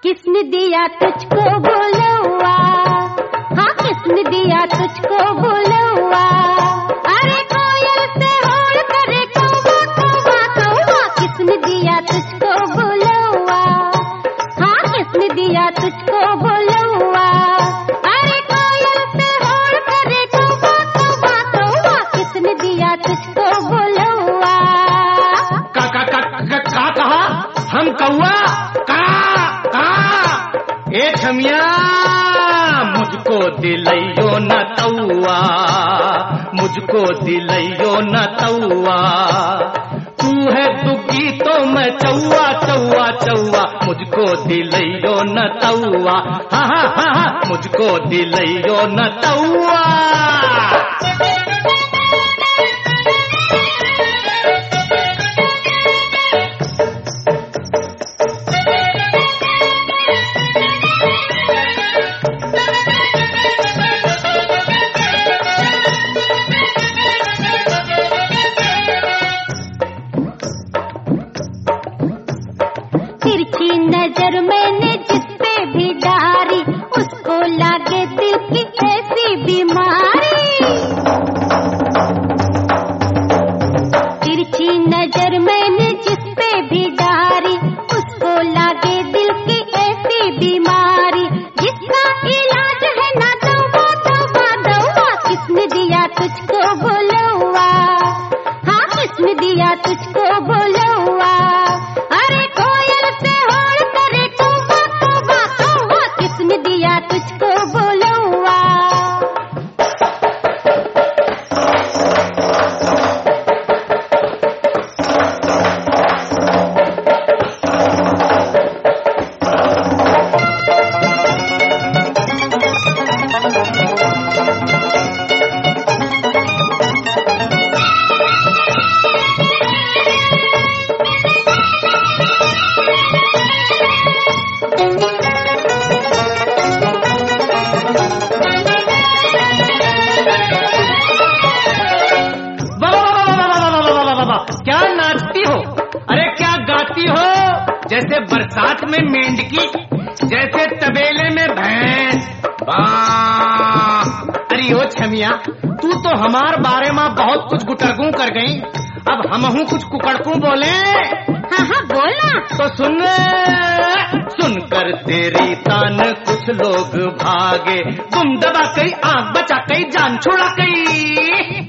किसने दिया तुझको बुलवा, हाँ किसने दिया तुझको बुलवा। अरे कोयल से होड़ करे कौवा कौवा कौवा, किसने दिया तुझको बुलवा, हाँ किसने दिया तुझको बुलवा। अरे कोयल से होड़ करे कौवा कौवा कौवा, किसने दिया तुझको बुलवा। का कहा हम कौवा का ए छमिया, मुझको दिलैयो न तौआ, मुझको दिलैयो न तौआ। तू है दुखी तो मैं चौआ चौआ चौआ, मुझको दिलैयो न तौआ। हाँ हाँ हाँ हाँ, मुझको दिलैयो न तौआ। तिरछी नजर मैंने जिस पे भी डारी, उसको लागे दिल की ऐसी बीमारी। तिरछी नजर मैंने जिस पे भी डारी, उसको लागे दिल की ऐसी बीमारी। जिसका इलाज है ना दवा दवा दवा, किसने दिया तुझको बुलवा, हाँ किसने दिया तुझको बुलवा। अरे कोयल से होड़ करे कौवा कौवा कौवा, किसने दिया तुझको बुलवा। क्या नाचती हो, अरे क्या गाती हो, जैसे बरसात में मेंढकी, जैसे तबेले में भैंस। अरे ओ छमिया, तू तो हमार बारे में बहुत कुछ गुटरगू कर गई, अब हमहू कुछ कुकड़कू बोले। हाँ हाँ बोला तो सुन, सुनकर तेरी तान कुछ लोग भागे, तुम दबा कई आंख बचा कई जान छुड़ा कई।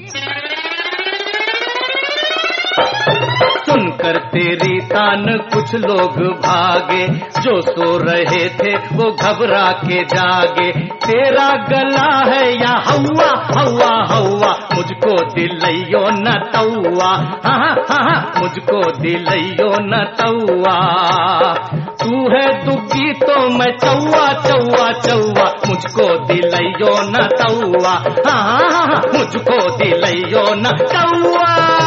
सुनकर तेरी तान कुछ लोग भागे, जो सो रहे थे वो घबरा के जागे। तेरा गला है या हवा हवा हवा, मुझको दिलैयो न तौआ। हाँ हाँ हाँ, मुझको दिलैयो न तौआ। तू है दुखी तो मैं चौआ चौआ चौआ, मुझको दिलैयो न तौआ। हाँ हाँ हाँ, मुझको दिलैयो न तौआ।